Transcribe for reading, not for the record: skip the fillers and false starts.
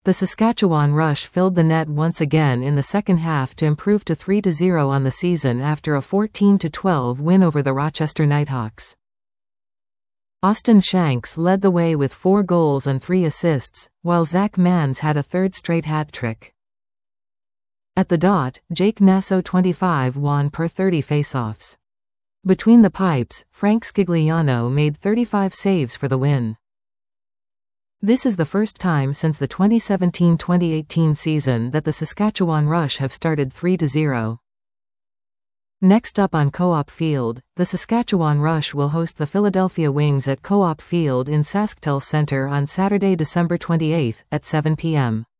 The Saskatchewan Rush filled the net once again in the second half to improve to 3-0 on the season after a 14-12 win over the Rochester Knighthawks. Austin Shanks led the way with 4 goals and 3 assists, while Zach Mans had a third straight hat-trick. At the dot, Jake Nasso 25 won per 30 faceoffs. Between the pipes, Frank Scigliano made 35 saves for the win. This is the first time since the 2017-2018 season that the Saskatchewan Rush have started 3-0. Next up on Co-op Field, the Saskatchewan Rush will host the Philadelphia Wings at Co-op Field in SaskTel Center on Saturday, December 28 at 7 p.m.